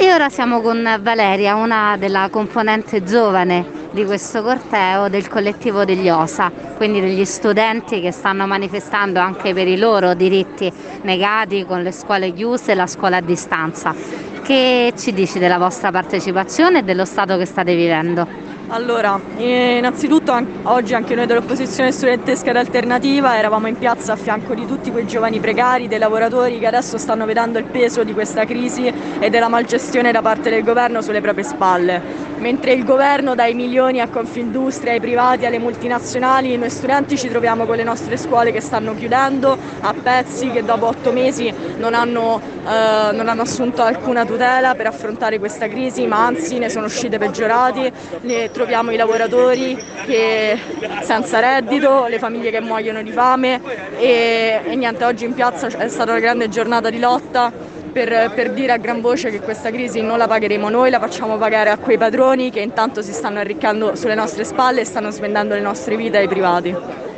E ora siamo con Valeria, una della componente giovane di questo corteo del collettivo degli OSA, quindi degli studenti che stanno manifestando anche per i loro diritti negati con le scuole chiuse e la scuola a distanza. Che ci dici della vostra partecipazione e dello stato che state vivendo? Allora, innanzitutto oggi anche noi dell'opposizione studentesca ed alternativa eravamo in piazza a fianco di tutti quei giovani precari, dei lavoratori che adesso stanno vedendo il peso di questa crisi e della malgestione da parte del governo sulle proprie spalle. Mentre il governo dà i milioni a Confindustria, ai privati, alle multinazionali, noi studenti ci troviamo con le nostre scuole che stanno chiudendo a pezzi, che dopo 8 mesi non hanno assunto alcuna tutela per affrontare questa crisi, ma anzi ne sono uscite peggiorati. Ne troviamo i lavoratori senza reddito, le famiglie che muoiono di fame e niente, oggi in piazza è stata una grande giornata di lotta per dire a gran voce che questa crisi non la pagheremo noi, la facciamo pagare a quei padroni che intanto si stanno arricchendo sulle nostre spalle e stanno svendendo le nostre vite ai privati.